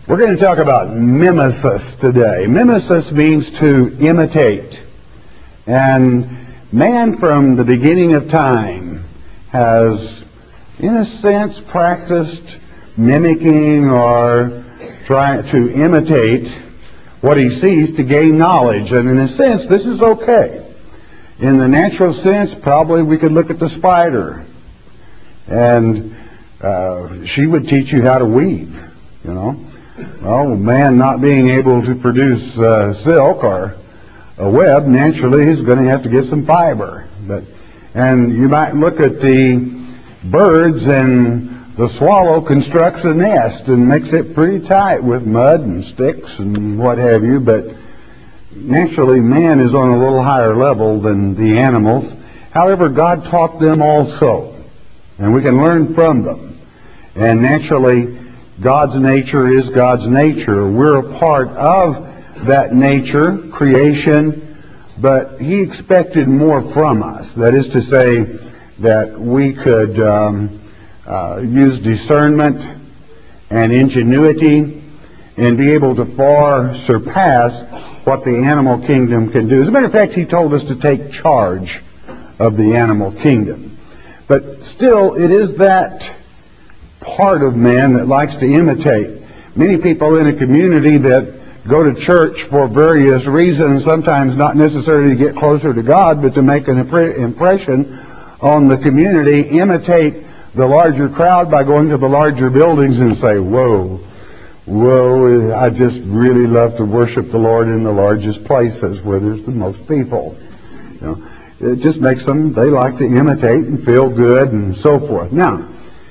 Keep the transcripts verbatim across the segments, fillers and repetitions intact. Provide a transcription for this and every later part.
We're going to talk about mimesis today. Mimesis means to imitate. And man from the beginning of time has, in a sense, practiced mimicking or trying to imitate what he sees to gain knowledge. And in a sense, this is okay. In the natural sense, probably we could look at the spider. And uh, she would teach you how to weave, you know. Well, man not being able to produce uh, silk or a web, naturally he's going to have to get some fiber. But and you might look at the birds, and the swallow constructs a nest and makes it pretty tight with mud and sticks and what have you. But naturally, man is on a little higher level than the animals. However, God taught them also, and we can learn from them. And naturally, God's nature is God's nature. We're a part of that nature, creation, but He expected more from us. That is to say, that we could um, uh, use discernment and ingenuity and be able to far surpass what the animal kingdom can do. As a matter of fact, He told us to take charge of the animal kingdom. But still, it is that part of man that likes to imitate. Many people in a community that go to church for various reasons, sometimes not necessarily to get closer to God, but to make an impression on the community, imitate the larger crowd by going to the larger buildings and say, whoa, whoa, I just really love to worship the Lord in the largest places where there's the most people. You know, it just makes them, they like to imitate and feel good and so forth. Now,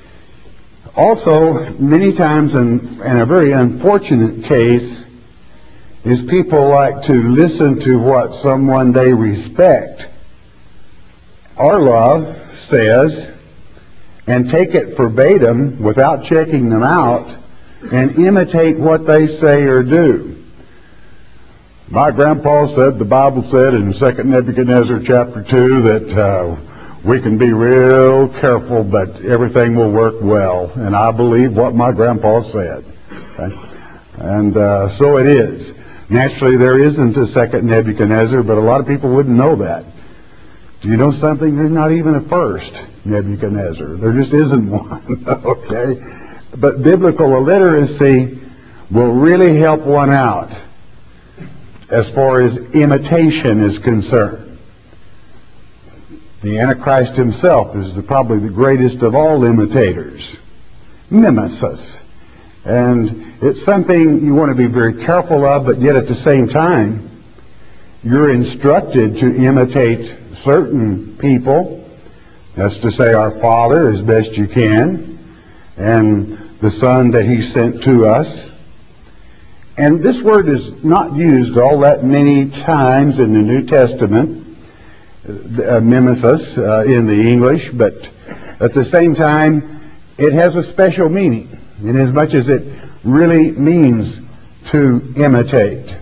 also, many times, in, in a very unfortunate case, is people like to listen to what someone they respect or love says and take it verbatim without checking them out and imitate what they say or do. My grandpa said, the Bible said in Second Nebuchadnezzar chapter two that uh, we can be real careful, but everything will work well. And I believe what my grandpa said. Okay? And uh, so it is. Naturally, there isn't a second Nebuchadnezzar, but a lot of people wouldn't know that. Do you know something? There's not even a first Nebuchadnezzar. There just isn't one. Okay? But biblical illiteracy will really help one out as far as imitation is concerned. The Antichrist himself is the, probably the greatest of all imitators. Mimesis. And it's something you want to be very careful of, but yet at the same time, you're instructed to imitate certain people. That's to say, our Father as best you can, and the Son that He sent to us. And this word is not used all that many times in the New Testament. Uh, mimesis uh, in the English, but at the same time it has a special meaning in as much as it really means to imitate.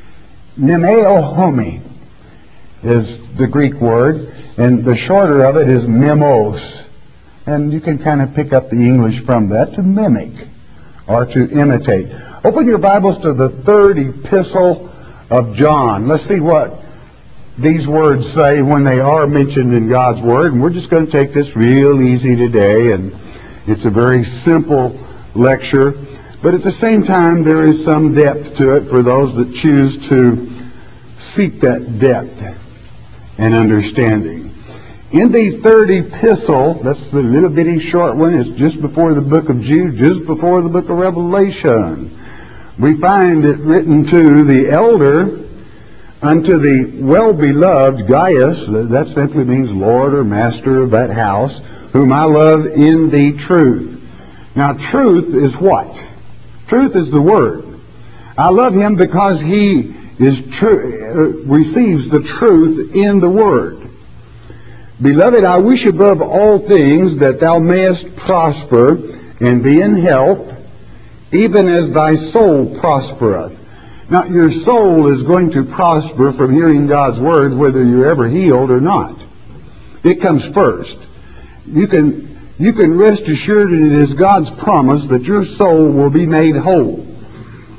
Nemeohomi is the Greek word, and the shorter of it is mimos, and you can kind of pick up the English from that, to mimic or to imitate. Open your Bibles to the third epistle of John. Let's see what these words say when they are mentioned in God's Word. And we're just going to take this real easy today, and it's a very simple lecture. But at the same time, there is some depth to it for those that choose to seek that depth and understanding. In the third epistle, that's the little bitty short one, it's just before the book of Jude, just before the book of Revelation. We find it written to the elder, unto the well-beloved Gaius, that simply means Lord or Master of that house, whom I love in the truth. Now, truth is what? Truth is the Word. I love him because he is true, uh, receives the truth in the Word. Beloved, I wish above all things that thou mayest prosper and be in health, even as thy soul prospereth. Now, your soul is going to prosper from hearing God's Word, whether you're ever healed or not. It comes first. You can, you can rest assured that it is God's promise that your soul will be made whole.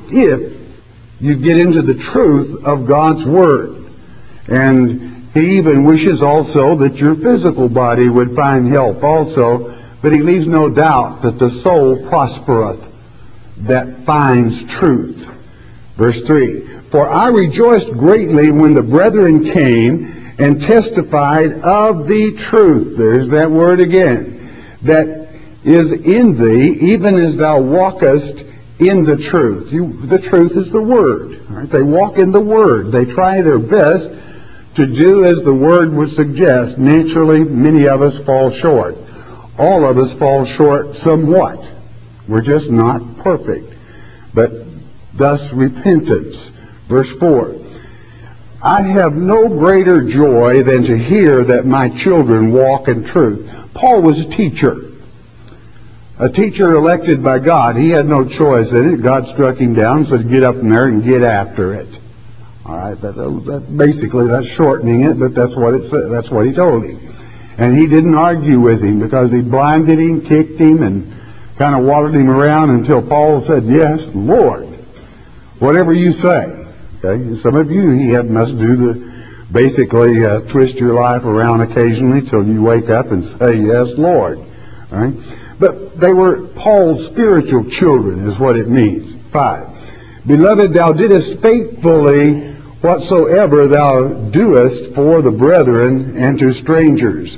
if you get into the truth of God's Word. And he even wishes also that your physical body would find help also, but he leaves no doubt that the soul prospereth that finds truth. Verse three, for I rejoiced greatly when the brethren came and testified of the truth. There's that word again. That is in thee, even as thou walkest in the truth. You, the truth is the Word. Right? They walk in the Word. They try their best to do as the Word would suggest. Naturally, many of us fall short. All of us fall short somewhat. We're just not perfect. But thus repentance. Verse four. I have no greater joy than to hear that my children walk in truth. Paul was a teacher. A teacher elected by God. He had no choice in it. God struck him down, so to get up in there and get after it. All right, that's, that, basically that's shortening it, but that's what it said. That's what he told him. And he didn't argue with him because he blinded him, kicked him, and kind of waddled him around until Paul said, "Yes, Lord, whatever you say." Okay, and some of you, he had must do the basically uh, twist your life around occasionally till you wake up and say, "Yes, Lord." All right. But they were Paul's spiritual children, is what it means. Five. Beloved, thou didst faithfully whatsoever thou doest for the brethren and to strangers.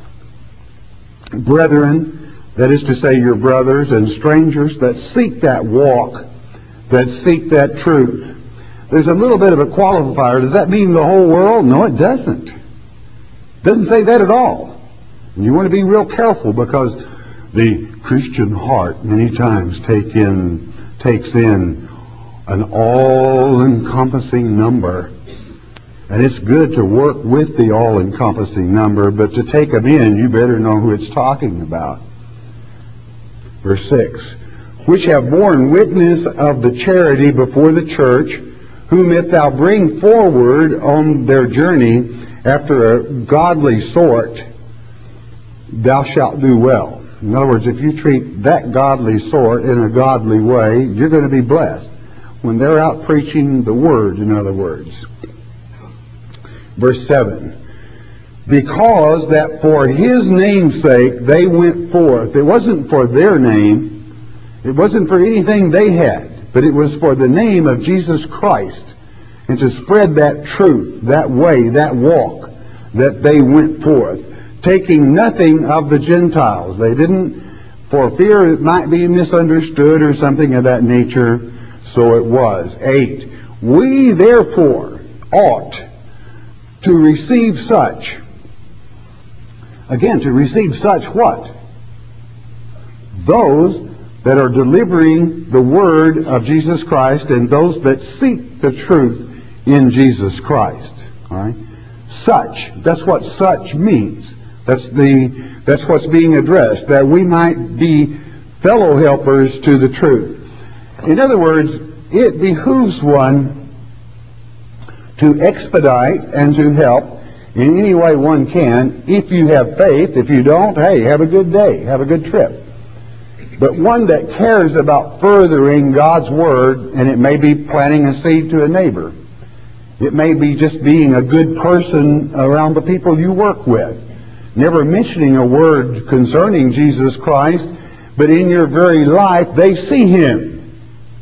Brethren, that is to say your brothers, and strangers that seek that walk, that seek that truth. There's a little bit of a qualifier. Does that mean the whole world? No, it doesn't. It doesn't say that at all. And you want to be real careful, because the Christian heart many times take in, takes in an all-encompassing number. And it's good to work with the all-encompassing number, but to take them in, you better know who it's talking about. Verse six, which have borne witness of the charity before the church, whom if thou bring forward on their journey after a godly sort, thou shalt do well. In other words, if you treat that godly sort in a godly way, you're going to be blessed. When they're out preaching the Word, in other words. Verse seven. Because that for His name's sake they went forth. It wasn't for their name. It wasn't for anything they had. But it was for the name of Jesus Christ. And to spread that truth, that way, that walk, that they went forth. Taking nothing of the Gentiles. They didn't, for fear it might be misunderstood or something of that nature, so it was. Eight. We therefore ought to receive such. Again, to receive such what? Those that are delivering the word of Jesus Christ, and those that seek the truth in Jesus Christ. All right? Such. That's what such means. That's the that's what's being addressed, that we might be fellow helpers to the truth. In other words, it behooves one to expedite and to help in any way one can, if you have faith. If you don't, hey, have a good day, have a good trip. But one that cares about furthering God's Word, and it may be planting a seed to a neighbor. It may be just being a good person around the people you work with. Never mentioning a word concerning Jesus Christ, but in your very life they see Him.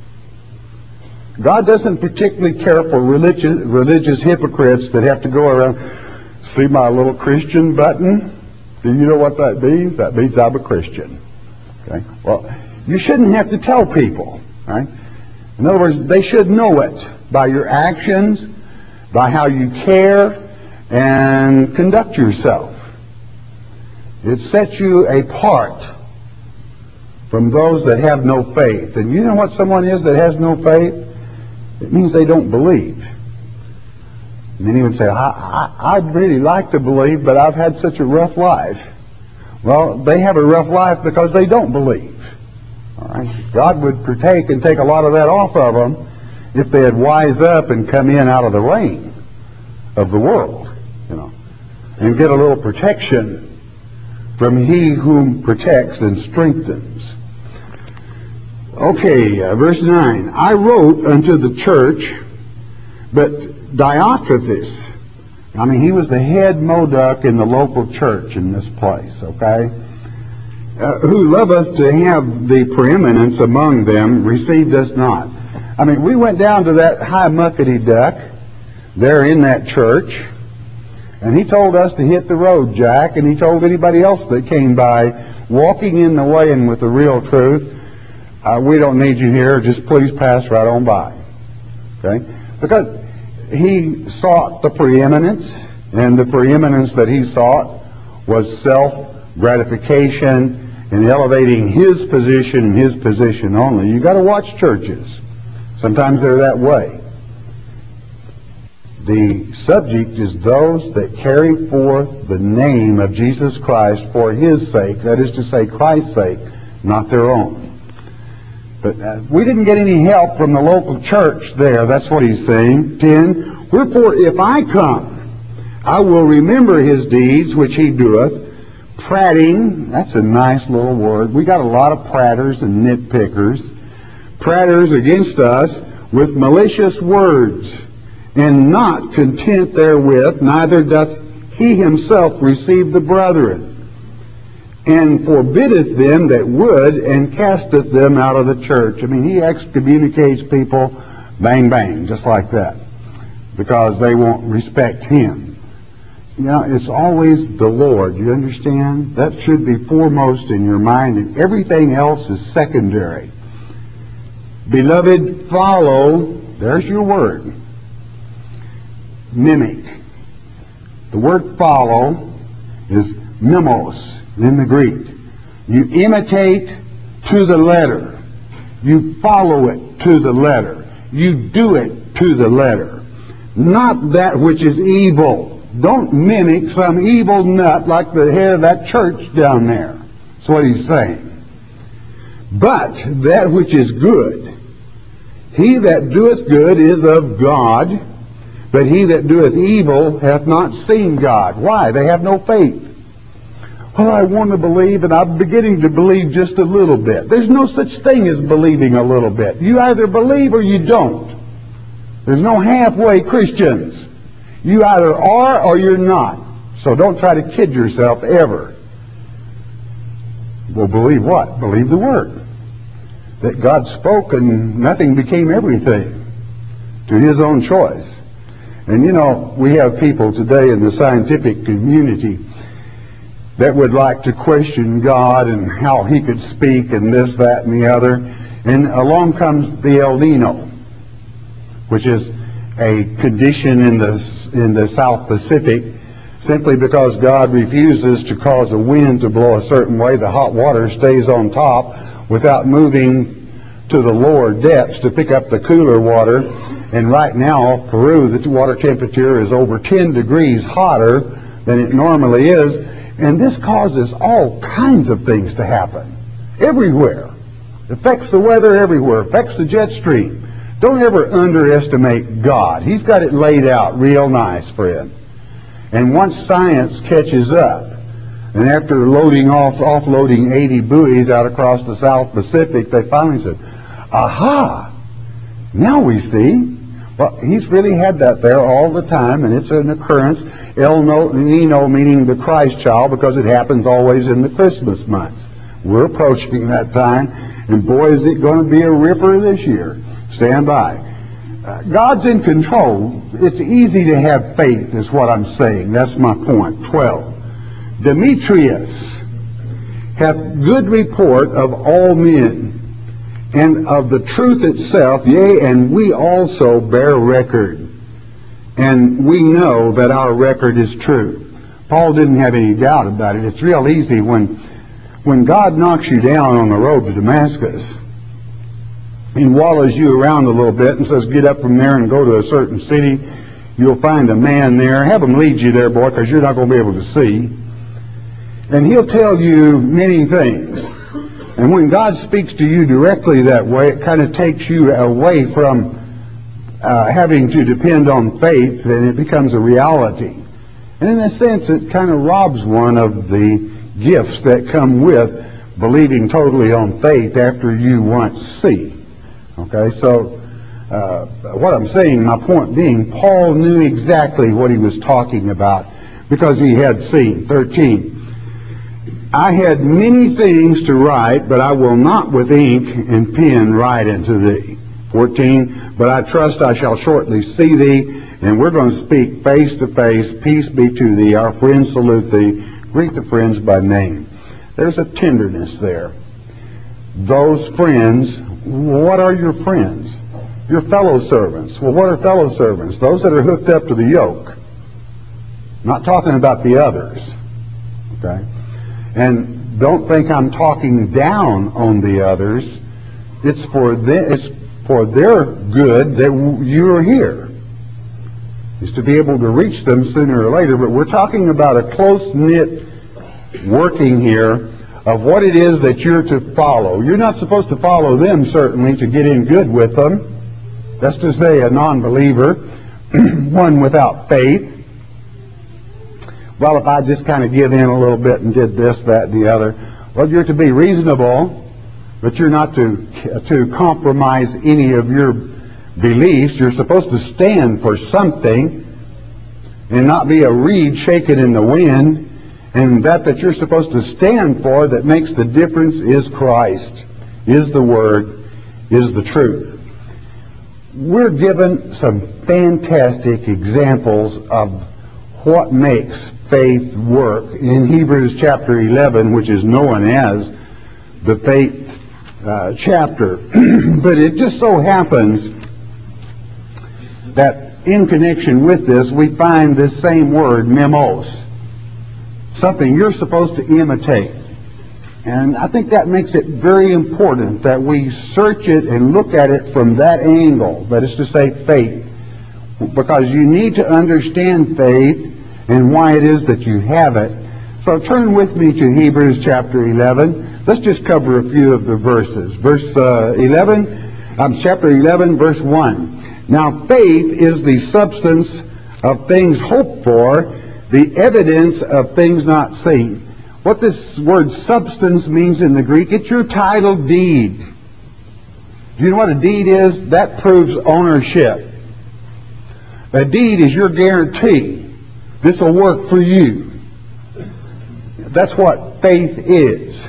God doesn't particularly care for religious, religious hypocrites that have to go around, see my little Christian button? Do you know what that means? That means I'm a Christian. Okay? Well, you shouldn't have to tell people. Right? In other words, they should know it by your actions, by how you care and conduct yourself. It sets you apart from those that have no faith. And you know what someone is that has no faith? It means they don't believe. Many would say, I, I, I'd really like to believe, but I've had such a rough life. Well, they have a rough life because they don't believe. All right? God would partake and take a lot of that off of them if they had wise up and come in out of the rain of the world, you know, and get a little protection from He whom protects and strengthens. Okay, uh, verse nine. I wrote unto the church, but Diotrephes, I mean, he was the head Modoc in the local church in this place, okay, uh, who loveth to have the preeminence among them, received us not. I mean, we went down to that high muckety duck there in that church, and he told us to hit the road, Jack, and he told anybody else that came by, walking in the way and with the real truth, uh, we don't need you here, just please pass right on by. Okay? Because he sought the preeminence, and the preeminence that he sought was self-gratification and elevating his position and his position only. You got to watch churches. Sometimes they're that way. The subject is those that carry forth the name of Jesus Christ for his sake, that is to say, Christ's sake, not their own. But uh, we didn't get any help from the local church there. That's what he's saying. ten. Wherefore, if I come, I will remember his deeds which he doeth, prating. That's a nice little word. We got a lot of pratters and nitpickers. Pratters against us with malicious words, and not content therewith, neither doth he himself receive the brethren, and forbiddeth them that would, and casteth them out of the church. I mean, he excommunicates people, bang, bang, just like that, because they won't respect him. You know, it's always the Lord, you understand? That should be foremost in your mind, and everything else is secondary. Beloved, follow, there's your word, mimic. The word follow is mimos in the Greek. You imitate to the letter. You follow it to the letter. You do it to the letter. Not that which is evil. Don't mimic some evil nut like the head of that church down there. That's what he's saying. But that which is good. He that doeth good is of God, but he that doeth evil hath not seen God. Why? They have no faith. Well, I want to believe, and I'm beginning to believe just a little bit. There's no such thing as believing a little bit. You either believe or you don't. There's no halfway Christians. You either are or you're not. So don't try to kid yourself ever. Well, believe what? Believe the Word. That God spoke and nothing became everything to his own choice. And you know, we have people today in the scientific community that would like to question God and how he could speak and this, that, and the other. And along comes the El Nino, which is a condition in the, in the South Pacific. Simply because God refuses to cause a wind to blow a certain way, the hot water stays on top without moving to the lower depths to pick up the cooler water. And right now, Peru, the water temperature is over ten degrees hotter than it normally is. And this causes all kinds of things to happen everywhere. It affects the weather everywhere, affects the jet stream. Don't ever underestimate God. He's got it laid out real nice, friend. And once science catches up, and after loading off, offloading eighty buoys out across the South Pacific, they finally said, aha, now we see. Well, he's really had that there all the time, and it's an occurrence. El Nino meaning the Christ child, because it happens always in the Christmas months. We're approaching that time, and boy, is it going to be a ripper this year. Stand by. Uh, God's in control. It's easy to have faith, is what I'm saying. That's my point. twelve. Demetrius hath good report of all men, and of the truth itself, yea, and we also bear record. And we know that our record is true. Paul didn't have any doubt about it. It's real easy when, when God knocks you down on the road to Damascus and wallows you around a little bit and says, get up from there and go to a certain city. You'll find a man there. Have him lead you there, boy, because you're not going to be able to see. And he'll tell you many things. And when God speaks to you directly that way, it kind of takes you away from uh, having to depend on faith, and it becomes a reality. And in a sense, it kind of robs one of the gifts that come with believing totally on faith after you once see. Okay, so uh, what I'm saying, my point being, Paul knew exactly what he was talking about because he had seen. thirteen. I had many things to write, but I will not with ink and pen write unto thee. fourteen. But I trust I shall shortly see thee, and we're going to speak face to face. Peace be to thee. Our friends salute thee. Greet the friends by name. There's a tenderness there. Those friends, what are your friends? Your fellow servants. Well, what are fellow servants? Those that are hooked up to the yoke. Not talking about the others. Okay? And don't think I'm talking down on the others. It's for them, it's for their good that you're here. It's to be able to reach them sooner or later. But we're talking about a close-knit working here of what it is that you're to follow. You're not supposed to follow them, certainly, to get in good with them. That's to say a non-believer, one without faith. Well, if I just kind of give in a little bit and did this, that, and the other. Well, you're to be reasonable, but you're not to, to compromise any of your beliefs. You're supposed to stand for something and not be a reed shaken in the wind. And that that you're supposed to stand for that makes the difference is Christ, is the Word, is the truth. We're given some fantastic examples of what makes faith work in Hebrews chapter eleven, which is known as the faith uh, chapter. But it just so happens that in connection with this, we find this same word, memos, something you're supposed to imitate. And I think that makes it very important that we search it and look at it from that angle, that is to say faith. Because you need to understand faith and why it is that you have it. So turn with me to Hebrews chapter eleven. Let's just cover a few of the verses. Verse uh, eleven, um, chapter eleven, verse one. Now faith is the substance of things hoped for, the evidence of things not seen. What this word substance means in the Greek, it's your title deed. Do you know what a deed is? That proves ownership. A deed is your guarantee. This will work for you. That's what faith is.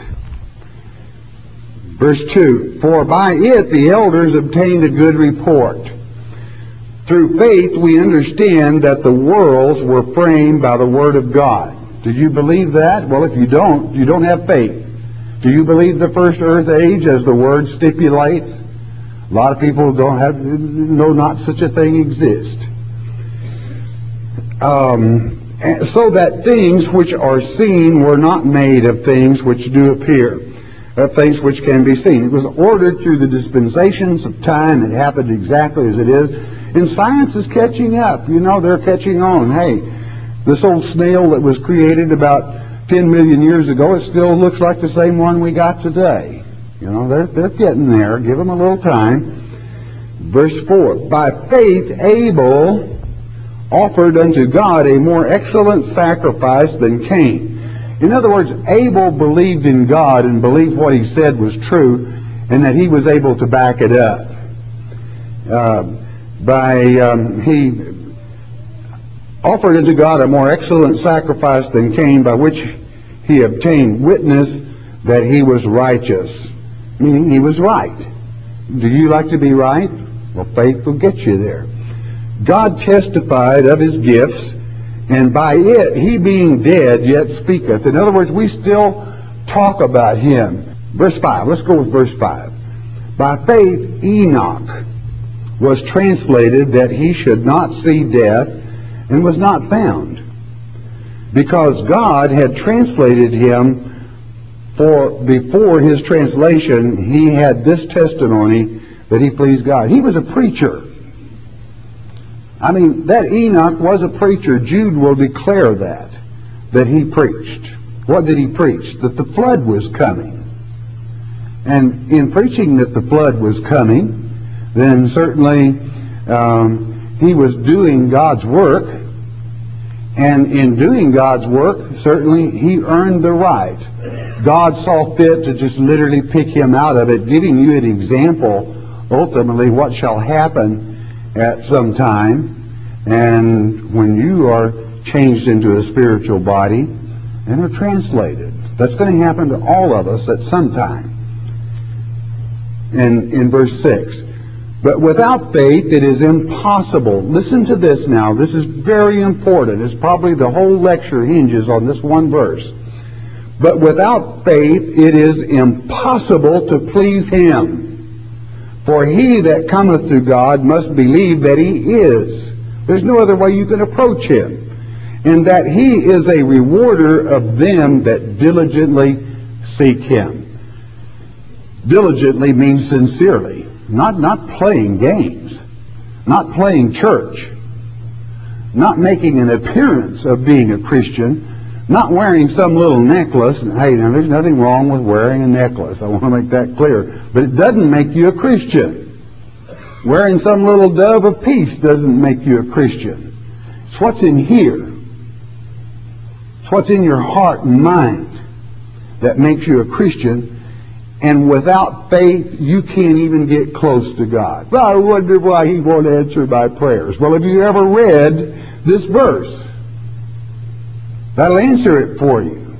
Verse two, for by it the elders obtained a good report. Through faith we understand that the worlds were framed by the Word of God. Do you believe that? Well, if you don't, you don't have faith. Do you believe the first earth age, as the Word stipulates? A lot of people don't have, know not such a thing exists. Um, so that things which are seen were not made of things which do appear, of things which can be seen. It was ordered through the dispensations of time. It happened exactly as it is. And science is catching up. You know, they're catching on. Hey, this old snail that was created about ten million years ago, it still looks like the same one we got today. You know, they're, they're getting there. Give them a little time. Verse four, by faith Abel offered unto God a more excellent sacrifice than Cain. In other words, Abel believed in God and believed what he said was true, and that he was able to back it up. Uh, by um, he offered unto God a more excellent sacrifice than Cain, by which he obtained witness that he was righteous, meaning he was right. Do you like to be right? Well, faith will get you there. God testified of his gifts, and by it he being dead yet speaketh. In other words, we still talk about him. Verse five, let's go with verse five. By faith Enoch was translated that he should not see death, and was not found, because God had translated him. For before his translation he had this testimony, that he pleased God. He was a preacher. I mean, that Enoch was a preacher. Jude will declare that, that he preached. What did he preach? That the flood was coming. And in preaching that the flood was coming, then certainly um, he was doing God's work. And in doing God's work, certainly he earned the right. God saw fit to just literally pick him out of it, giving you an example, ultimately, what shall happen at some time, and when you are changed into a spiritual body and are translated. That's going to happen to all of us at some time. And in verse six, but without faith it is impossible. Listen to this now. This is very important. It's probably the whole lecture hinges on this one verse. But without faith it is impossible to please him. For he that cometh to God must believe that he is. There's no other way you can approach him. And that he is a rewarder of them that diligently seek him. Diligently means sincerely. Not, not playing games. Not playing church. Not making an appearance of being a Christian. Not wearing some little necklace. And, hey, now there's nothing wrong with wearing a necklace. I want to make that clear. But it doesn't make you a Christian. Wearing some little dove of peace doesn't make you a Christian. It's what's in here. It's what's in your heart and mind that makes you a Christian. And without faith, you can't even get close to God. Well, I wonder why he won't answer my prayers. Well, have you ever read this verse? That'll answer it for you.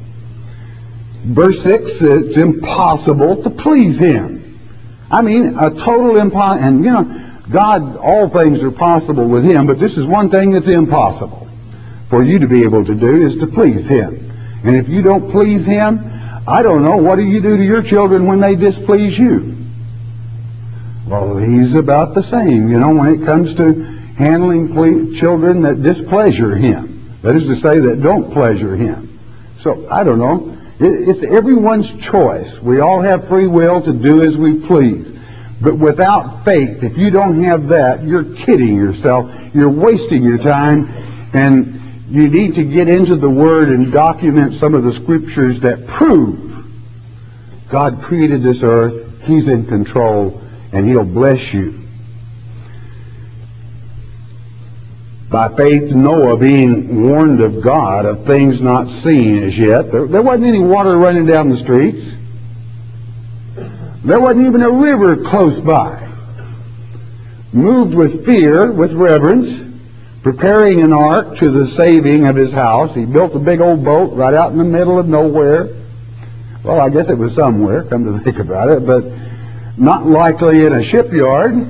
Verse six, it's impossible to please him. I mean, a total impossible. And, you know, God, all things are possible with him, but this is one thing that's impossible for you to be able to do, is to please him. And if you don't please him, I don't know, what do you do to your children when they displease you? Well, he's about the same, you know, when it comes to handling ple- children that displeasure him. That is to say, that don't pleasure him. So, I don't know. It, it's everyone's choice. We all have free will to do as we please. But without faith, if you don't have that, you're kidding yourself. You're wasting your time, and you need to get into the Word and document some of the scriptures that prove God created this earth, he's in control, and he'll bless you. By faith, Noah, being warned of God of things not seen as yet, there, there wasn't any water running down the streets. There wasn't even a river close by. Moved with fear, with reverence, preparing an ark to the saving of his house. He built a big old boat right out in the middle of nowhere. Well, I guess it was somewhere, come to think about it, but not likely in a shipyard.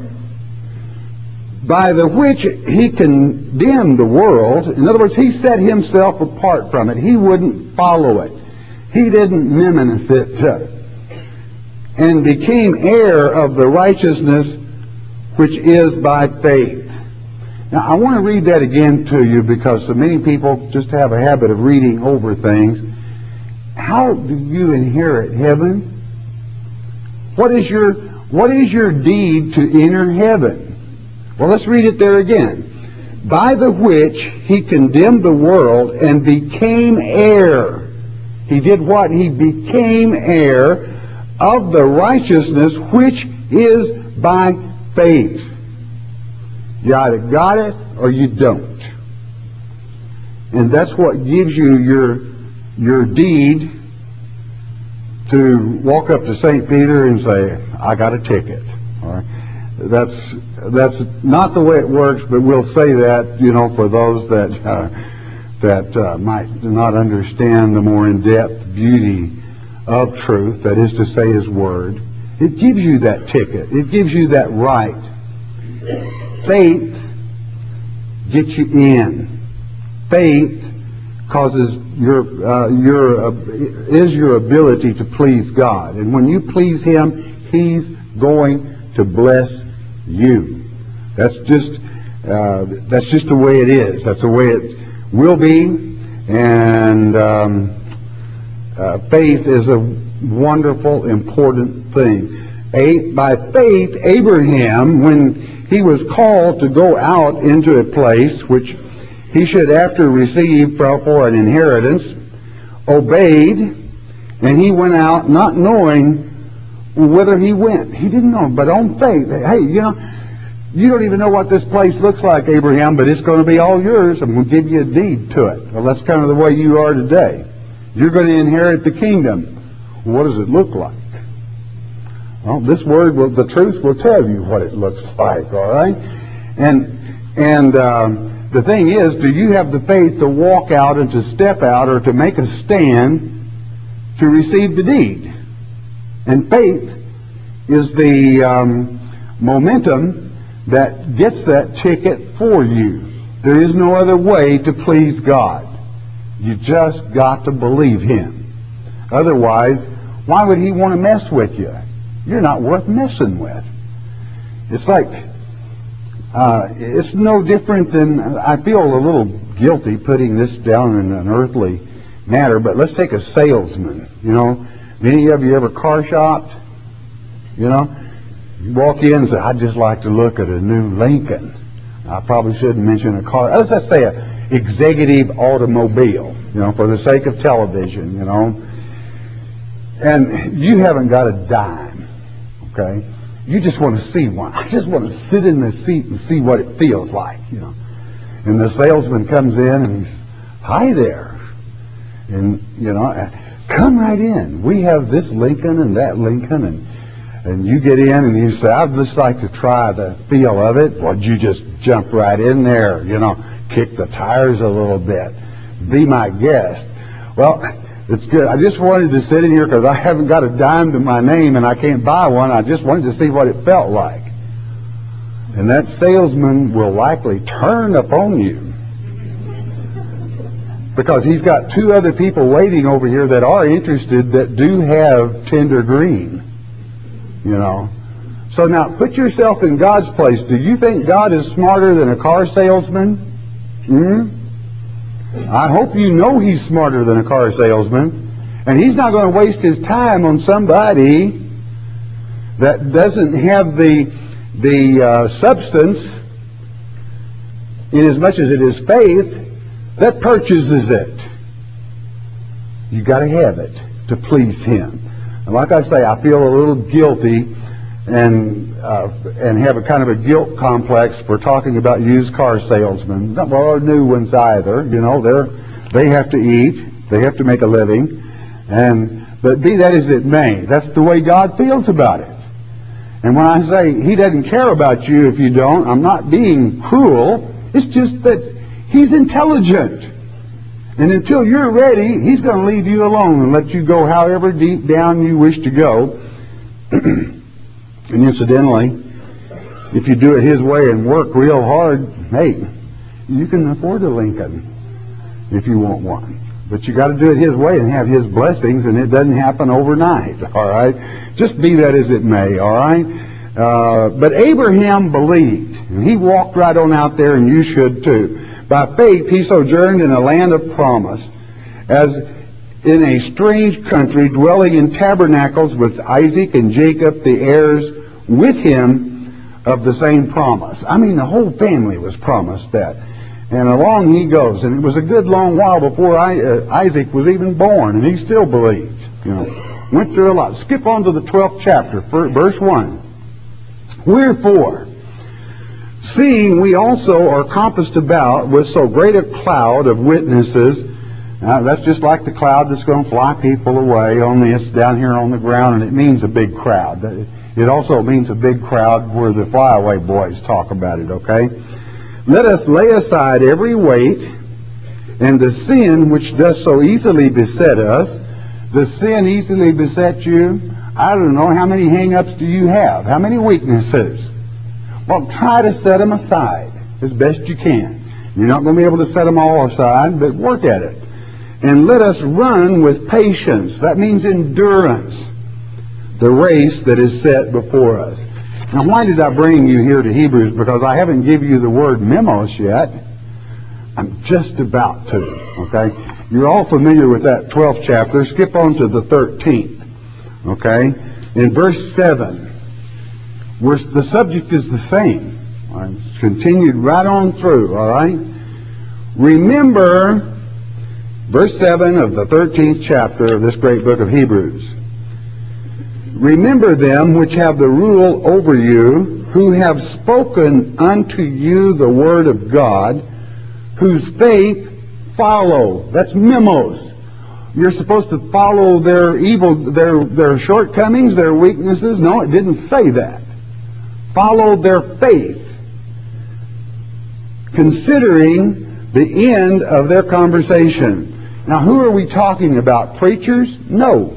By the which he condemned the world. In other words, he set himself apart from it. He wouldn't follow it. He didn't mimic it. Uh, and became heir of the righteousness which is by faith. Now, I want to read that again to you, because so many people just have a habit of reading over things. How do you inherit heaven? What is your, what is your deed to enter heaven? Well, let's read it there again. By the which he condemned the world and became heir. He did what? He became heir of the righteousness which is by faith. You either got it or you don't. And that's what gives you your your deed to walk up to Saint Peter and say, I got a ticket. All right? That's that's not the way it works, but we'll say that, you know, for those that uh, that uh, might not understand the more in-depth beauty of truth, that is to say His Word. It gives you that ticket. It gives you that right. Faith gets you in. Faith causes your uh, your uh, is your ability to please God, and when you please Him, He's going to bless you. That's just uh, that's just the way it is. That's the way it will be, and um, uh, faith is a wonderful, important thing. A, by faith, Abraham, when he was called to go out into a place which he should after receive for, for an inheritance, obeyed, and he went out not knowing whither he went. He didn't know, but on faith. Hey, you know, You don't even know what this place looks like, Abraham, but it's going to be all yours. I'm going to give you a deed to it. Well, that's kind of the way you are today. You're going to inherit the kingdom. What does it look like? Well, this word, will, the truth will tell you what it looks like, all right? And and um, the thing is, do you have the faith to walk out and to step out or to make a stand to receive the deed? And faith is the um, momentum that gets that ticket for you. There is no other way to please God. You just got to believe Him. Otherwise, why would He want to mess with you? You're not worth messing with. It's like, uh, it's no different than, I feel a little guilty putting this down in an earthly matter, but let's take a salesman. You know, many of you ever car shopped? You know? You walk in and say, I'd just like to look at a new Lincoln. I probably shouldn't mention a car. Let's just say an executive automobile, you know, for the sake of television, you know. And you haven't got a dime, okay? You just want to see one. I just want to sit in the seat and see what it feels like, you know. And the salesman comes in and he's, hi there. And, you know, come right in. We have this Lincoln and that Lincoln, and And you get in and you say, I'd just like to try the feel of it. Or you just jump right in there, you know, kick the tires a little bit. Be my guest. Well, it's good. I just wanted to sit in here because I haven't got a dime to my name and I can't buy one. I just wanted to see what it felt like. And that salesman will likely turn upon you because he's got two other people waiting over here that are interested that do have tender green. You know. So now put yourself in God's place. Do you think God is smarter than a car salesman? Hmm? I hope you know He's smarter than a car salesman. And He's not going to waste His time on somebody that doesn't have the, the uh, substance, in as much as it is faith, that purchases it. You got to have it to please Him. And like I say, I feel a little guilty and uh, and have a kind of a guilt complex for talking about used car salesmen. Not well, or new ones either. You know, they're they have to eat, they have to make a living, and but be that as it may, that's the way God feels about it. And when I say He doesn't care about you if you don't, I'm not being cruel. It's just that He's intelligent. And until you're ready, He's going to leave you alone and let you go however deep down you wish to go. And incidentally, if you do it His way and work real hard, hey, you can afford a Lincoln if you want one. But you got to do it His way and have His blessings, and it doesn't happen overnight, all right? Just be that as it may, all right? Uh, but Abraham believed, and he walked right on out there, and you should too. By faith, he sojourned in a land of promise, as in a strange country, dwelling in tabernacles with Isaac and Jacob, the heirs with him of the same promise. I mean, the whole family was promised that. And along he goes. And it was a good long while before I, uh, Isaac was even born, and he still believed. You know, went through a lot. Skip on to the twelfth chapter, verse one. Wherefore, seeing we also are compassed about with so great a cloud of witnesses. Now, that's just like the cloud that's going to fly people away, only it's down here on the ground, and it means a big crowd. It also means a big crowd where the flyaway boys talk about it, okay? Let us lay aside every weight and the sin which does so easily beset us. The sin easily beset you. I don't know, how many hang-ups do you have? How many weaknesses? Well, try to set them aside as best you can. You're not going to be able to set them all aside, but work at it. And let us run with patience. That means endurance. The race that is set before us. Now, why did I bring you here to Hebrews? Because I haven't given you the word memos yet. I'm just about to, okay? You're all familiar with that twelfth chapter. Skip on to the thirteenth, okay? In verse seven, where the subject is the same. All right? It's continued right on through, all right? Remember, verse seven of the thirteenth chapter of this great book of Hebrews. Remember them which have the rule over you, who have spoken spoken unto you the word of God, whose faith follow. That's memos. You're supposed to follow their evil, their, their shortcomings, their weaknesses. No, it didn't say that. Follow their faith, considering the end of their conversation. Now, who are we talking about? Preachers? No.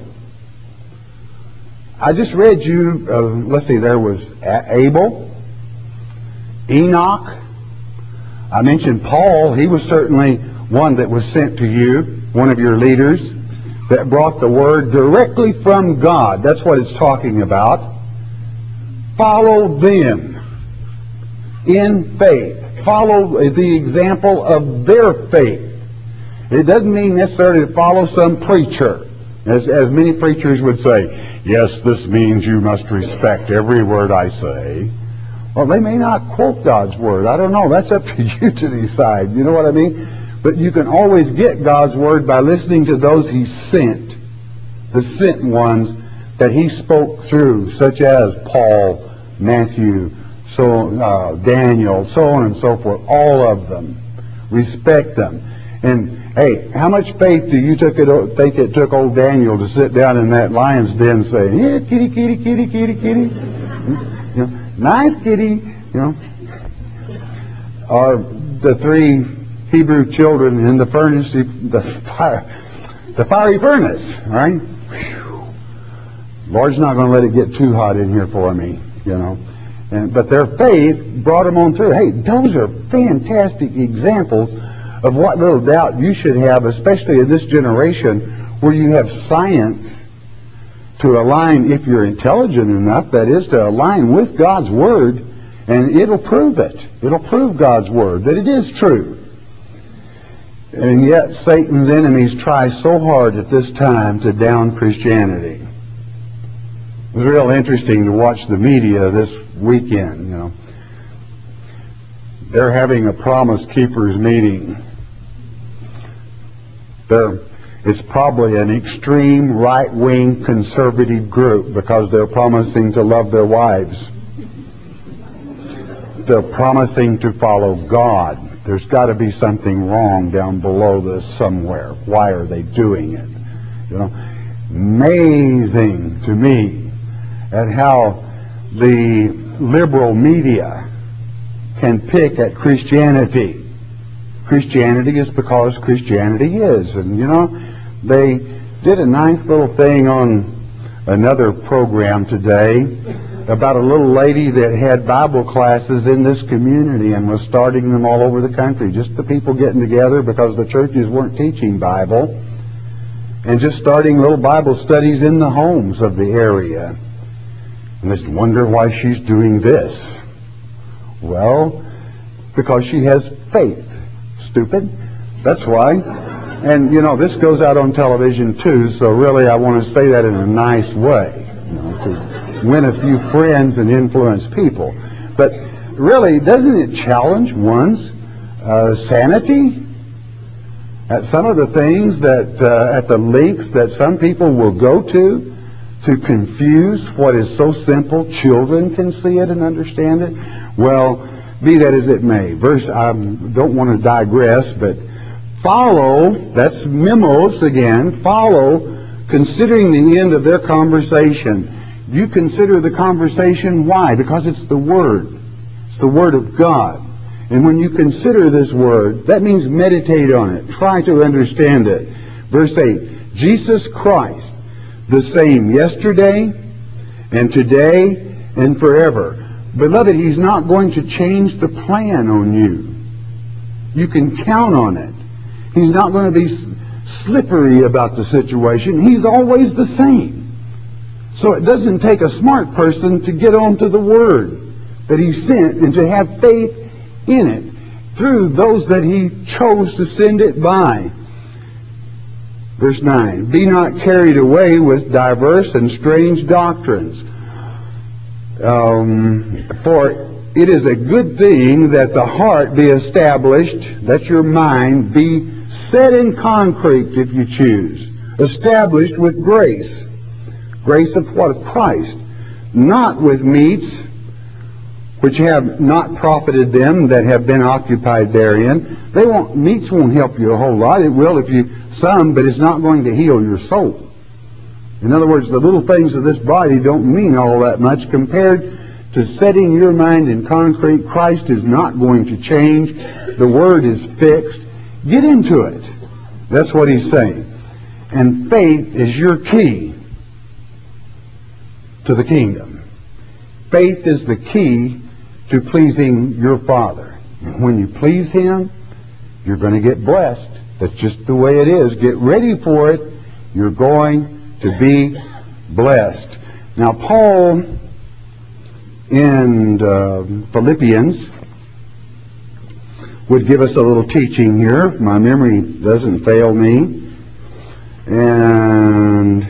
I just read you, uh, let's see, there was Abel, Enoch. I mentioned Paul. He was certainly one that was sent to you, one of your leaders, that brought the word directly from God. That's what it's talking about. Follow them in faith. Follow the example of their faith. It doesn't mean necessarily to follow some preacher, as, as many preachers would say. Yes, this means you must respect every word I say. Well, they may not quote God's word. I don't know. That's up to you to decide. You know what I mean? But you can always get God's word by listening to those He sent, the sent ones that He spoke through, such as Paul, Matthew, so uh, Daniel, so on and so forth. All of them. Respect them. And hey, how much faith do you took it, think it took old Daniel to sit down in that lion's den saying, "Yeah, kitty, kitty, kitty, kitty, kitty, you know, nice kitty," you know, or the three Hebrew children in the furnace, the fire, the fiery furnace, right? Whew. Lord's not going to let it get too hot in here for me, you know. And but their faith brought them on through. Hey, those are fantastic examples of what little doubt you should have, especially in this generation where you have science to align, if you're intelligent enough, that is, to align with God's Word, and it'll prove it. It'll prove God's Word, that it is true. And yet Satan's enemies try so hard at this time to down Christianity. It was real interesting to watch the media this weekend, you know. They're having a Promise Keepers meeting. They're, it's probably an extreme right-wing conservative group because they're promising to love their wives. They're promising to follow God. There's got to be something wrong down below this somewhere. Why are they doing it? You know, amazing to me at how the liberal media can pick at Christianity. Christianity is because Christianity is. And, you know, they did a nice little thing on another program today about a little lady that had Bible classes in this community and was starting them all over the country. Just the people getting together because the churches weren't teaching Bible, and just starting little Bible studies in the homes of the area. And just wonder why she's doing this. Well, because she has faith. Stupid. That's why. And, you know, this goes out on television, too, so really I want to say that in a nice way, you know, to win a few friends and influence people. But really, doesn't it challenge one's uh, sanity? At some of the things that, uh, at the lengths that some people will go to, to confuse what is so simple, children can see it and understand it. Well, be that as it may. Verse, I don't want to digress, but follow, that's memos again, follow, considering the end of their conversation. You consider the conversation, why? Because it's the Word. It's the Word of God. And when you consider this Word, that means meditate on it. Try to understand it. Verse eight, Jesus Christ, the same yesterday and today and forever. Beloved, He's not going to change the plan on you. You can count on it. He's not going to be slippery about the situation. He's always the same. So it doesn't take a smart person to get on to the Word that He sent and to have faith in it through those that He chose to send it by. Verse nine, be not carried away with diverse and strange doctrines. Um, for it is a good thing that the heart be established, that your mind be set in concrete, if you choose, established with grace. Grace of what? Of Christ. Not with meats which have not profited them that have been occupied therein. They won't, meats won't help you a whole lot. It will if you, some, but it's not going to heal your soul. In other words, the little things of this body don't mean all that much compared to setting your mind in concrete. Christ is not going to change. The Word is fixed. Get into it. That's what he's saying. And faith is your key to the kingdom. Faith is the key to pleasing your Father. And when you please Him, you're going to get blessed. That's just the way it is. Get ready for it. You're going to be blessed. Now, Paul in uh, Philippians would give us a little teaching here. My memory doesn't fail me. And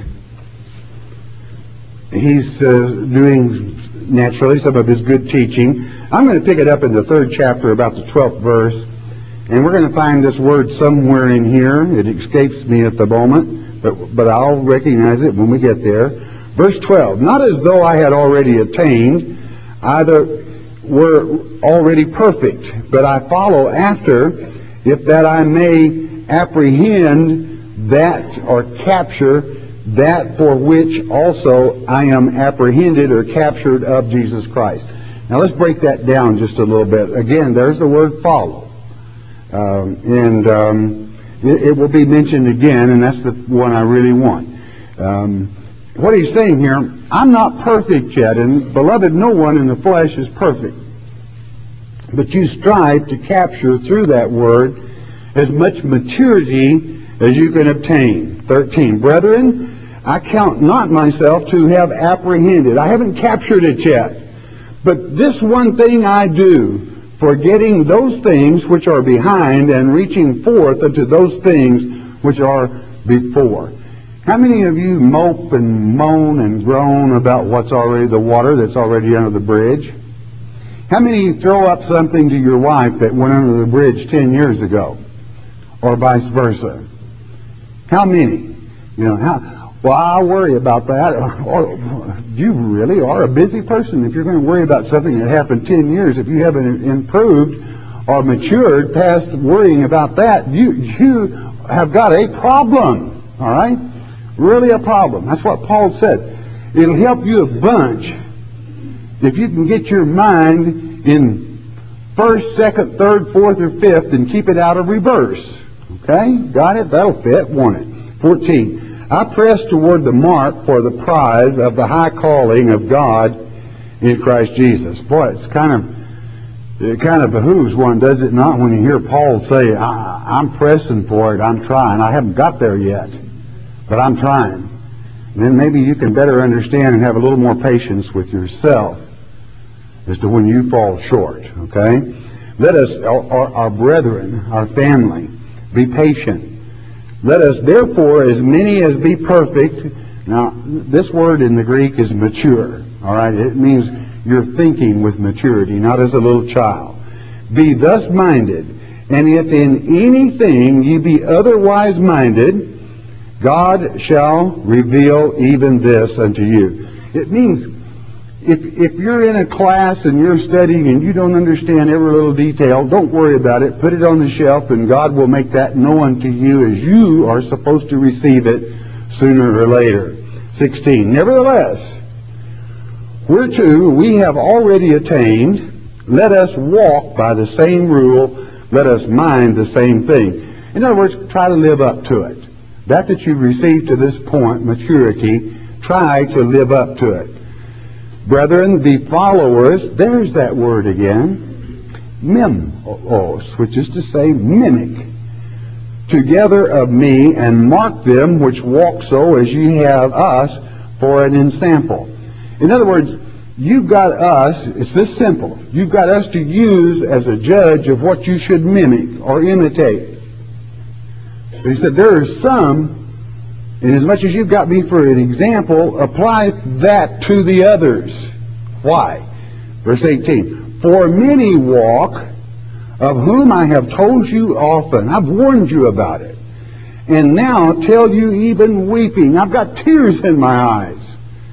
he's uh, doing, naturally, some of his good teaching. I'm going to pick it up in the third chapter, about the twelfth verse. And we're going to find this word somewhere in here. It escapes me at the moment, but, but I'll recognize it when we get there. Verse twelve, not as though I had already attained, either were already perfect, but I follow after, if that I may apprehend that or capture that for which also I am apprehended or captured of Jesus Christ. Now let's break that down just a little bit. Again, there's the word follow. Um, and um, it, it will be mentioned again, and that's the one I really want. Um, what he's saying here, I'm not perfect yet, and beloved, no one in the flesh is perfect. But you strive to capture through that word as much maturity as you can obtain. thirteen, brethren, I count not myself to have apprehended. I haven't captured it yet. But this one thing I do, forgetting those things which are behind and reaching forth unto those things which are before. How many of you mope and moan and groan about what's already the water that's already under the bridge? How many of you throw up something to your wife that went under the bridge ten years ago? Or vice versa? How many? You know, how, well, I worry about that. Or, you really are a busy person if you're going to worry about something that happened ten years. If you haven't improved or matured past worrying about that, you, you have got a problem. All right? Really a problem. That's what Paul said. It'll help you a bunch if you can get your mind in first, second, third, fourth, or fifth and keep it out of reverse. Okay? Got it? That'll fit, won't it? fourteen. I press toward the mark for the prize of the high calling of God in Christ Jesus. Boy, it's kind of, it kind of behooves one, does it not, when you hear Paul say, I, I'm pressing for it, I'm trying. I haven't got there yet, but I'm trying. And then maybe you can better understand and have a little more patience with yourself as to when you fall short, okay? Let us, our, our, our brethren, our family, be patient. Let us therefore, as many as be perfect. Now, this word in the Greek is mature, all right? It means you're thinking with maturity, not as a little child. Be thus minded, and if in anything ye be otherwise minded, God shall reveal even this unto you. It means if if you're in a class and you're studying and you don't understand every little detail, don't worry about it. Put it on the shelf, and God will make that known to you as you are supposed to receive it sooner or later. sixteen. Nevertheless, whereto we have already attained, let us walk by the same rule, let us mind the same thing. In other words, try to live up to it. That that you've received to this point, maturity, try to live up to it. Brethren, be followers, there's that word again, mimos, which is to say mimic, together of me, and mark them which walk so as ye have us for an ensample. In other words, you've got us, it's this simple, you've got us to use as a judge of what you should mimic or imitate. But he said, there are some, and as much as you've got me for an example, apply that to the others. Why? Verse eighteen. For many walk, of whom I have told you often. I've warned you about it. And now tell you even weeping. I've got tears in my eyes.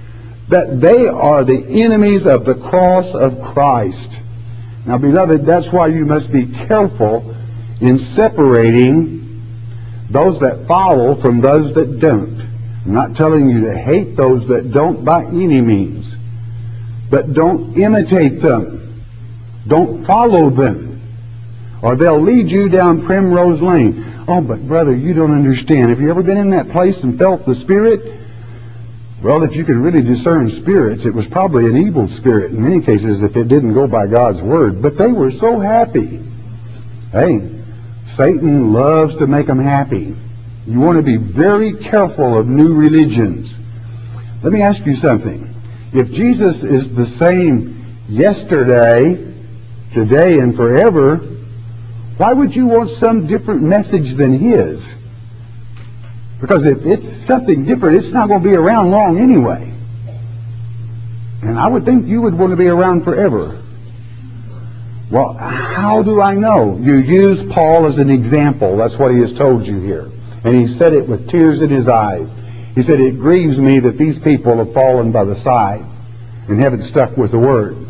that they are the enemies of the cross of Christ. Now, beloved, that's why you must be careful in separating those that follow from those that don't. I'm not telling you to hate those that don't by any means, but don't imitate them. Don't follow them, or they'll lead you down Primrose Lane. Oh, but brother, you don't understand. Have you ever been in that place and felt the Spirit? Well, if you could really discern spirits, it was probably an evil spirit in many cases if it didn't go by God's Word. But they were so happy. Hey, Satan loves to make them happy. You want to be very careful of new religions. Let me ask you something. If Jesus is the same yesterday, today, and forever, why would you want some different message than His? Because if it's something different, it's not going to be around long anyway. And I would think you would want to be around forever. Well, how do I know? You use Paul as an example. That's what he has told you here. And he said it with tears in his eyes. He said, it grieves me that these people have fallen by the side and haven't stuck with the Word.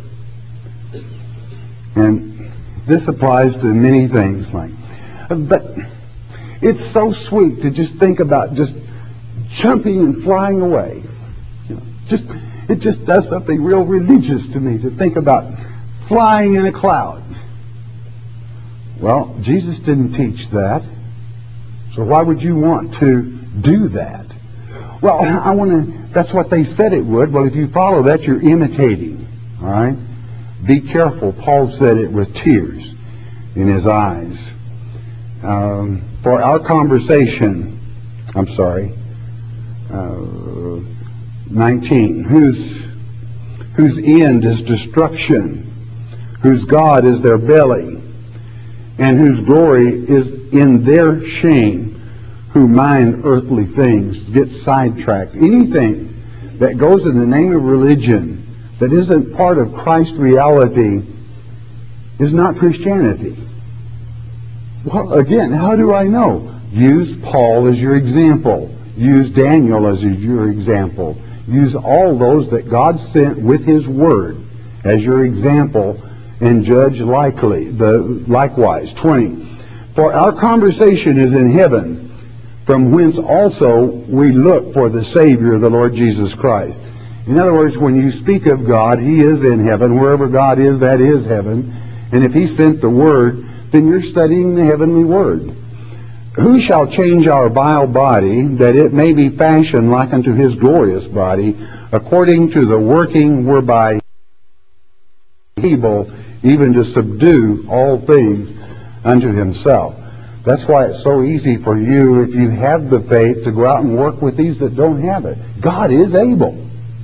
And this applies to many things. Like, but it's so sweet to just think about just jumping and flying away. You know, just it just does something real religious to me to think about flying in a cloud. Well, Jesus didn't teach that. So why would you want to do that? Well, I want to, that's what they said it would. Well, if you follow that, you're imitating. All right? Be careful. Paul said it with tears in his eyes. Um, for our conversation, I'm sorry, uh, nineteen, whose, whose end is destruction, whose God is their belly, and whose glory is in their shame, who mind earthly things, get sidetracked. Anything that goes in the name of religion that isn't part of Christ's reality is not Christianity. Well, again, how do I know? Use Paul as your example. Use Daniel as your example. Use all those that God sent with His Word as your example, and judge likely, the, likewise. twenty. For our conversation is in heaven, from whence also we look for the Savior, the Lord Jesus Christ. In other words, when you speak of God, He is in heaven. Wherever God is, that is heaven. And if He sent the Word, then you're studying the heavenly Word. Who shall change our vile body, that it may be fashioned like unto His glorious body, according to the working whereby He is able even to subdue all things unto Himself. That's why it's so easy for you, if you have the faith, to go out and work with these that don't have it. God is able.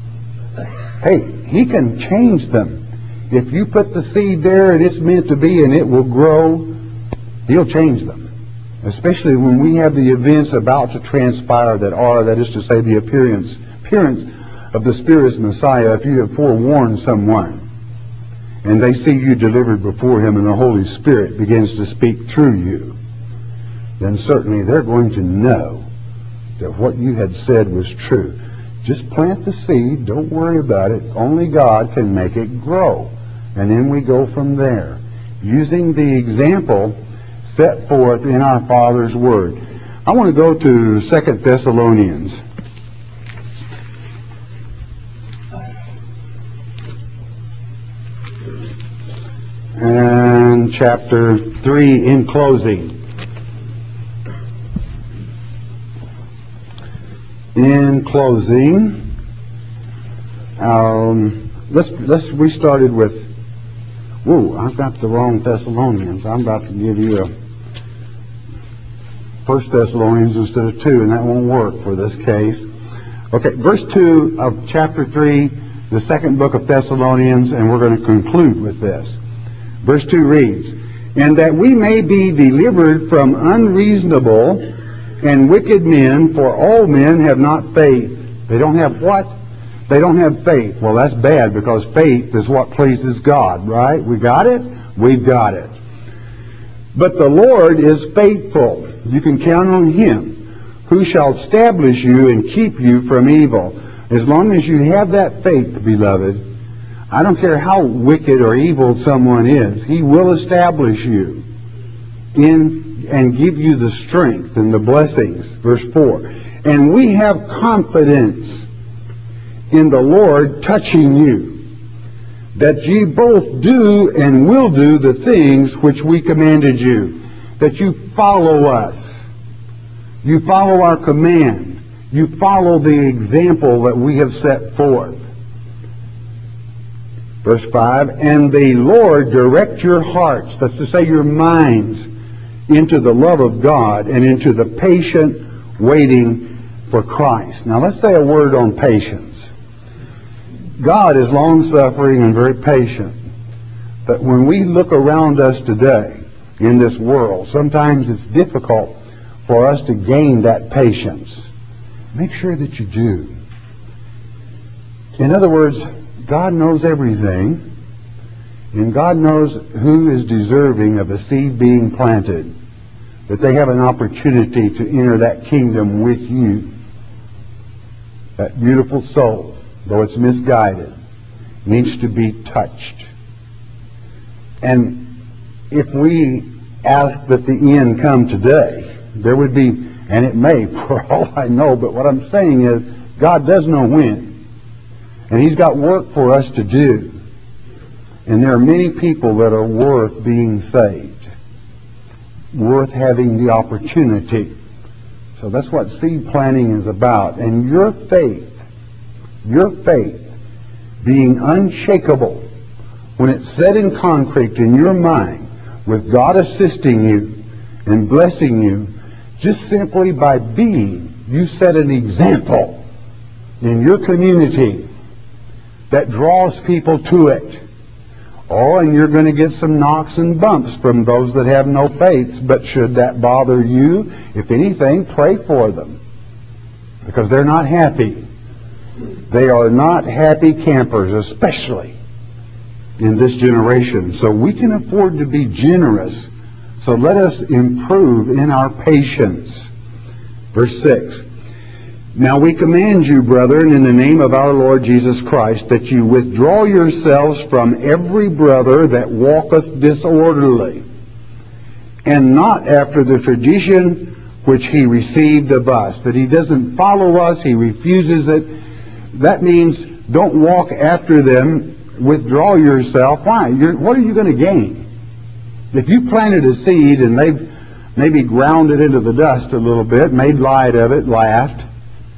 Hey, He can change them. If you put the seed there and it's meant to be and it will grow, He'll change them. Especially when we have the events about to transpire that are, that is to say, the appearance, appearance of the Spirit's Messiah. If you have forewarned someone and they see you delivered before Him and the Holy Spirit begins to speak through you, then certainly they're going to know that what you had said was true. Just plant the seed. Don't worry about it. Only God can make it grow. And then we go from there, using the example set forth in our Father's Word. I want to go to Second Thessalonians. And chapter three in closing. In closing, um, let's let's we started with. Whoa, I've got the wrong Thessalonians. I'm about to give you a First Thessalonians instead of two, and that won't work for this case. Okay, verse two of chapter three, the second book of Thessalonians, and we're going to conclude with this. Verse two reads, "And that we may be delivered from unreasonable and wicked men, for all men have not faith." They don't have what? They don't have faith. Well, that's bad, because faith is what pleases God, right? We got it? We've got it. "But the Lord is faithful." You can count on Him, "who shall establish you and keep you from evil." As long as you have that faith, beloved, I don't care how wicked or evil someone is, He will establish you in and give you the strength and the blessings. Verse four. And we have confidence in the Lord touching you, that ye both do and will do the things which we commanded you. That you follow us. You follow our command. You follow the example that we have set forth. Verse five, and the Lord direct your hearts, that's to say your minds, into the love of God and into the patient waiting for Christ. Now let's say a word on patience. God is long-suffering and very patient. But when we look around us today in this world, sometimes it's difficult for us to gain that patience. Make sure that you do. In other words, God knows everything, and God knows who is deserving of a seed being planted, that they have an opportunity to enter that kingdom with you. That beautiful soul, though it's misguided, needs to be touched. And if we ask that the end come today, there would be, and it may, for all I know, but what I'm saying is, God does know when. And He's got work for us to do. And there are many people that are worth being saved, worth having the opportunity. So that's what seed planting is about. And your faith, your faith being unshakable, when it's set in concrete in your mind, with God assisting you and blessing you, just simply by being, you set an example in your community that draws people to it. Oh, and you're going to get some knocks and bumps from those that have no faith. But should that bother you, if anything, pray for them. Because they're not happy. They are not happy campers, especially in this generation. So we can afford to be generous. So let us improve in our patience. Verse six. Now we command you, brethren, in the name of our Lord Jesus Christ, that you withdraw yourselves from every brother that walketh disorderly, and not after the tradition which he received of us. That he doesn't follow us, he refuses it. That means don't walk after them. Withdraw yourself. Why? You're, what are you going to gain? If you planted a seed and they've maybe ground it into the dust a little bit, made light of it, laughed,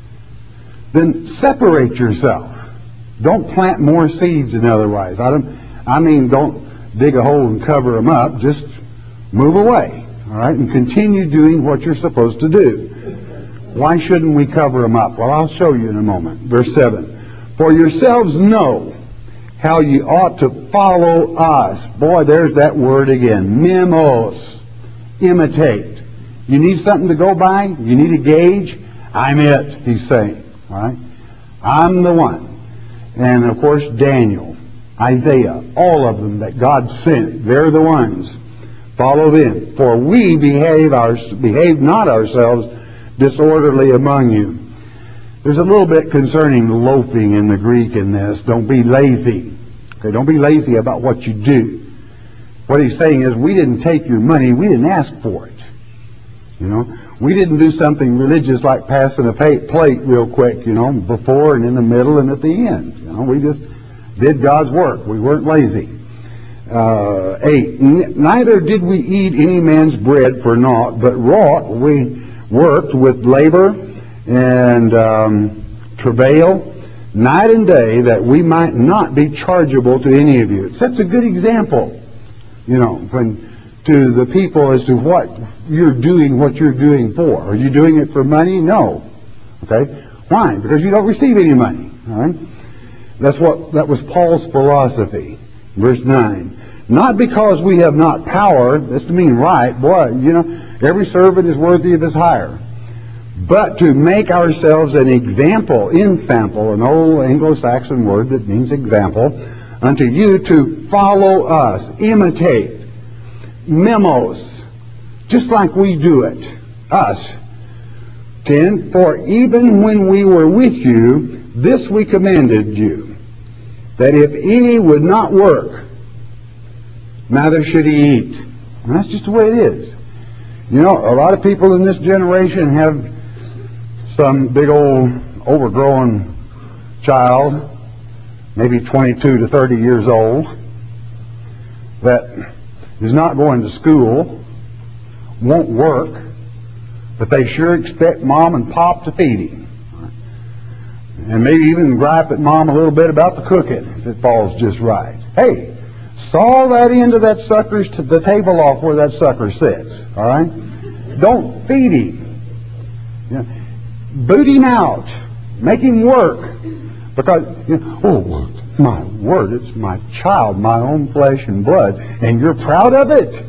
then separate yourself. Don't plant more seeds than otherwise. I don't. I mean, don't dig a hole and cover them up. Just move away, all right, and continue doing what you're supposed to do. Why shouldn't we cover them up? Well, I'll show you in a moment. Verse seven. For yourselves know how you ought to follow us. Boy, there's that word again. Mimos. Imitate. You need something to go by? You need a gauge? I'm it, he's saying. All right? I'm the one. And, of course, Daniel, Isaiah, all of them that God sent, they're the ones. Follow them. For we behave, our, behave not ourselves disorderly among you. There's a little bit concerning loafing in the Greek in this. Don't be lazy. Okay, don't be lazy about what you do. What he's saying is, we didn't take your money. We didn't ask for it. You know, we didn't do something religious like passing a plate real quick, you know, before and in the middle and at the end. You know, we just did God's work. We weren't lazy. Uh, eight, neither did we eat any man's bread for naught, but wrought, we worked with labor and um, travail night and day, that we might not be chargeable to any of you. It sets a good example, you know, when to the people as to what you're doing, what you're doing for. Are you doing it for money? No. Okay? Why? Because you don't receive any money. All right? That's what that was Paul's philosophy. Verse nine. Not because we have not power, that's to mean right, boy, you know, every servant is worthy of his hire. But to make ourselves an example, ensample, an old Anglo-Saxon word that means example, unto you to follow us, imitate, memos, just like we do it, us. Ten, for even when we were with you, This we commanded you, that if any would not work, neither should he eat. And that's just the way it is. You know, a lot of people in this generation have some big old overgrown child, maybe twenty-two to thirty years old, that is not going to school, won't work, but they sure expect mom and pop to feed him. And maybe even gripe at mom a little bit about the cooking if it falls just right. Hey, saw that end of that sucker's to the table off where that sucker sits. All right? Don't feed him. You know, boot him out. Make him work. Because, you know, oh, my word, it's my child, my own flesh and blood, and you're proud of it.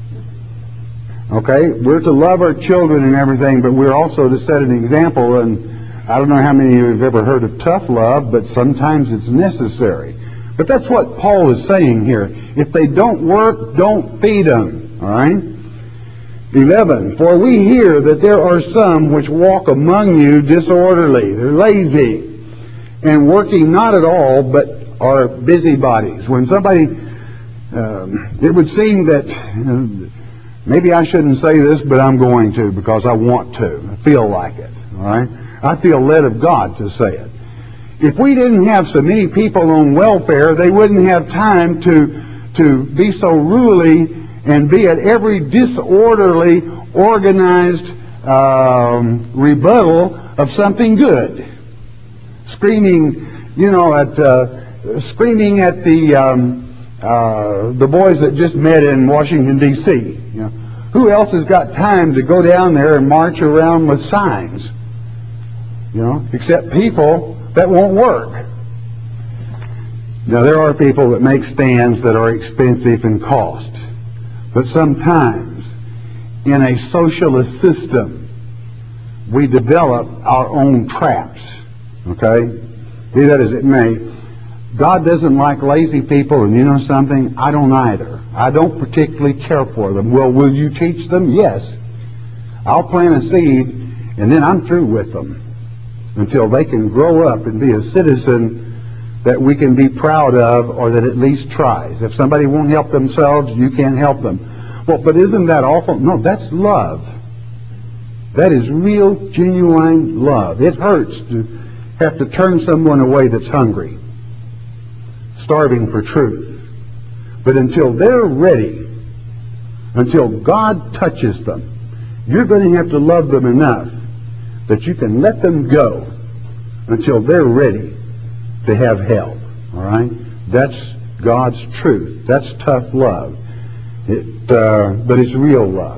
Okay? We're to love our children and everything, but we're also to set an example. And I don't know how many of you have ever heard of tough love, but sometimes it's necessary. But that's what Paul is saying here. If they don't work, don't feed them. All right? eleven. For we hear that there are some which walk among you disorderly. They're lazy and working not at all, but are busybodies. When somebody, um, it would seem that, uh, maybe I shouldn't say this, but I'm going to because I want to. I feel like it. All right? I feel led of God to say it. If we didn't have so many people on welfare, they wouldn't have time to to be so ruly and be at every disorderly, organized um, rebuttal of something good. Screaming, you know, at uh, screaming at the um, uh, the boys that just met in Washington D C You know, who else has got time to go down there and march around with signs? You know, except people that won't work. Now, there are people that make stands that are expensive and cost. But sometimes, in a socialist system, we develop our own traps. Okay? Be that as it may, God doesn't like lazy people, and you know something? I don't either. I don't particularly care for them. Well, will you teach them? Yes. I'll plant a seed, and then I'm through with them until they can grow up and be a citizen that we can be proud of, or that at least tries. If somebody won't help themselves, you can't help them. Well, but isn't that awful? No, that's love. That is real, genuine love. It hurts to have to turn someone away that's hungry, starving for truth. But until they're ready, until God touches them, you're going to have to love them enough that you can let them go until they're ready to have help. All right? That's God's truth. That's tough love. It, uh, but it's real love.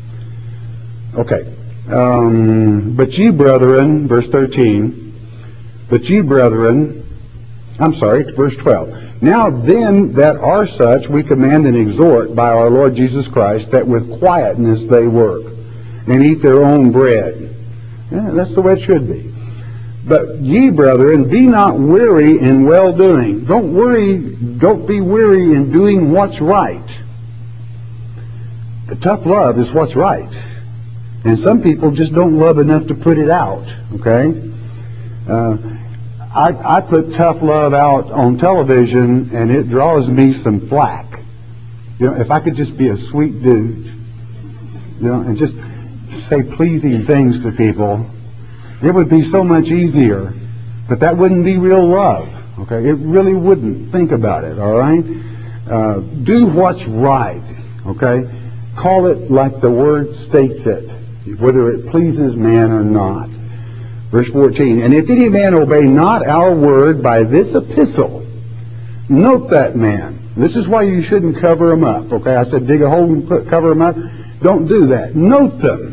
Okay. Um, but ye brethren, verse thirteen, but ye brethren, I'm sorry, it's verse twelve. Now them that are such we command and exhort by our Lord Jesus Christ, that with quietness they work and eat their own bread. Yeah, that's the way it should be. But ye, brethren, be not weary in well-doing. Don't worry, don't be weary in doing what's right. The tough love is what's right. And some people just don't love enough to put it out, okay? Uh, I, I put tough love out on television, and it draws me some flack. You know, if I could just be a sweet dude, you know, and just say pleasing things to people, it would be so much easier. But that wouldn't be real love. Okay, it really wouldn't. Think about it. All right, uh, do what's right. Okay, call it like the word states it, whether it pleases man or not. Verse fourteen. And if any man obey not our word by this epistle, note that man. This is why you shouldn't cover them up. Okay, I said dig a hole and put, cover them up. Don't do that. Note them.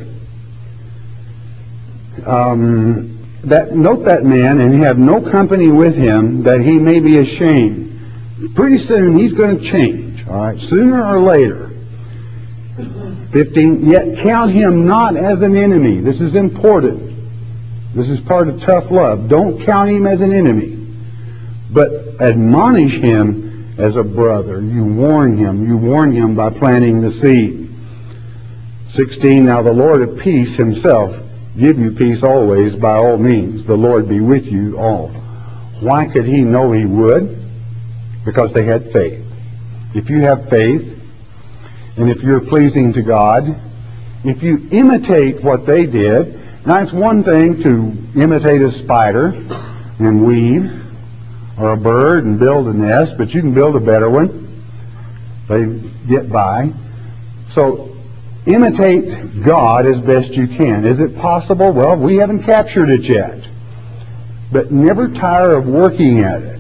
Um, that note that man, and have no company with him, that he may be ashamed. Pretty soon he's going to change. All right, sooner or later. fifteen. Yet count him not as an enemy. This is important. This is part of tough love. Don't count him as an enemy, but admonish him as a brother. You warn him. You warn him by planting the seed. sixteen. Now the Lord of peace himself give you peace always by all means. The Lord be with you all. Why could he know he would? Because they had faith. If you have faith, and if you're pleasing to God, if you imitate what they did, now it's one thing to imitate a spider and weave, or a bird and build a nest, but you can build a better one. They get by. So imitate God as best you can. Is it possible? Well, we haven't captured it yet. But never tire of working at it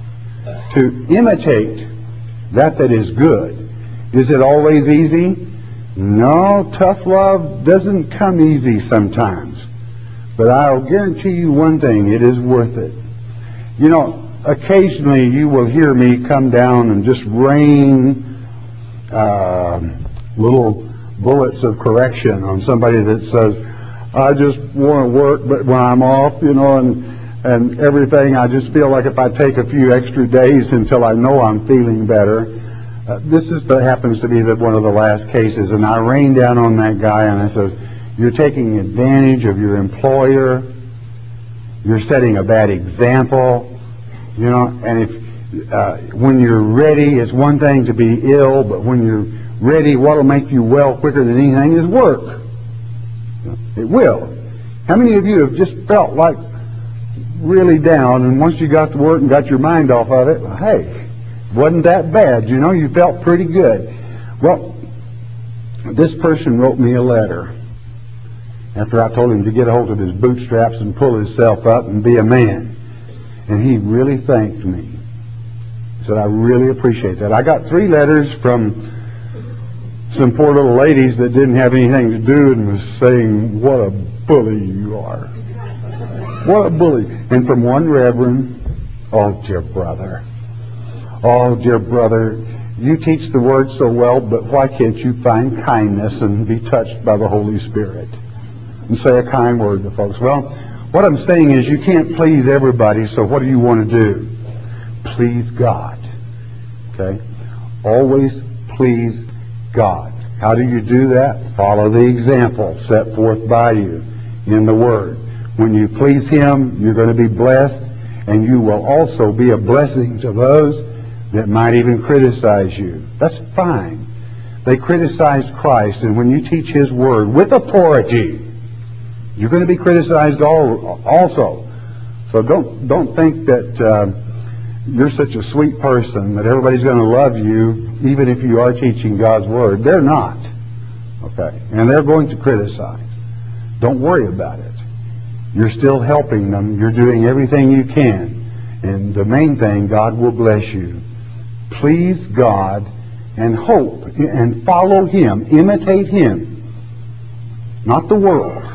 to imitate that that is good. Is it always easy? No, tough love doesn't come easy sometimes. But I'll guarantee you one thing, it is worth it. You know, occasionally you will hear me come down and just rain uh, little bullets of correction on somebody that says, I just want to work, but when I'm off, you know, and and everything, I just feel like if I take a few extra days until I know I'm feeling better. Uh, this is that happens to be the, one of the last cases, and I rained down on that guy and I said, you're taking advantage of your employer, you're setting a bad example, you know, and if uh, when you're ready, it's one thing to be ill, but when you're ready, what'll make you well quicker than anything is work. It will. How many of you have just felt like really down, and once you got to work and got your mind off of it, well, hey, wasn't that bad, you know, you felt pretty good. Well, this person wrote me a letter after I told him to get a hold of his bootstraps and pull himself up and be a man. And he really thanked me. He said, I really appreciate that. I got three letters from some poor little ladies that didn't have anything to do and was saying, what a bully you are. What a bully. And from one reverend, oh, dear brother. Oh, dear brother, you teach the word so well, but why can't you find kindness and be touched by the Holy Spirit and say a kind word to folks? Well, what I'm saying is you can't please everybody, so what do you want to do? Please God. Okay? Always please God. How do you do that? Follow the example set forth by you in the Word. When you please Him, you're going to be blessed, and you will also be a blessing to those that might even criticize you. That's fine. They criticized Christ, and when you teach His Word with authority, you're going to be criticized all, also. So don't don't think that uh, you're such a sweet person that everybody's going to love you, even if you are teaching God's Word. They're not. Okay? And they're going to criticize. Don't worry about it. You're still helping them. You're doing everything you can. And the main thing, God will bless you. Please God and hope and follow Him. Imitate Him. Not the world.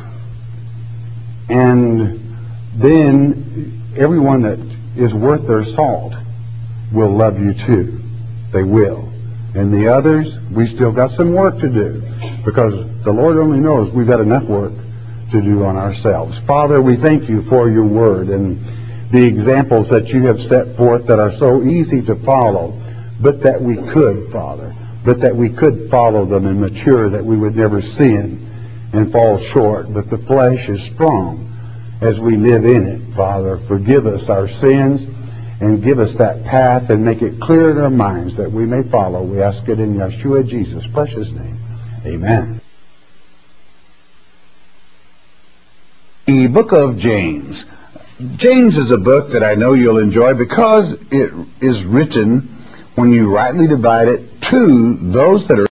And then everyone that is worth their salt will love you too. They will. And the others, we still got some work to do. Because the Lord only knows we've got enough work to do on ourselves. Father, we thank you for your word and the examples that you have set forth that are so easy to follow, but that we could, Father, but that we could follow them and mature, that we would never sin and fall short. But the flesh is strong as we live in it, Father. Forgive us our sins and give us that path and make it clear in our minds that we may follow. We ask it in Yeshua Jesus' precious name. Amen. The book of James. James is a book that I know you'll enjoy because it is written, when you rightly divide it, to those that are